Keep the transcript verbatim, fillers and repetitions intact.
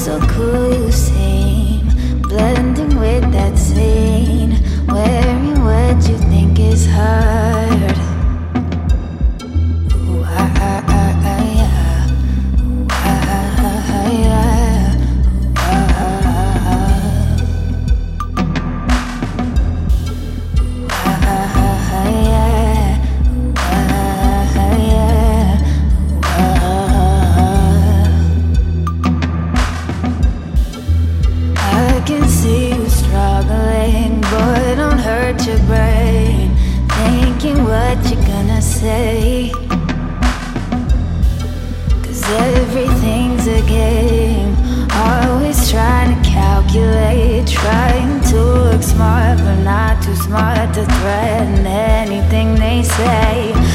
so cool you seem, blending with that scene, wearing what you think is hard. Ooh, ah, ah, ah, ah, yeah. Ooh, ah, ah, ah, yeah. Ooh, ah, ah, ah. Ooh, ah, ah, ah, yeah. Ooh, ah, ah, yeah. Ooh, ah, ah. I can see you struggling, boy, don't hurt your brain, thinking what you're gonna say. Cause everything's a game, always trying to calculate, trying to look smart, but not too smart to threaten anything they say.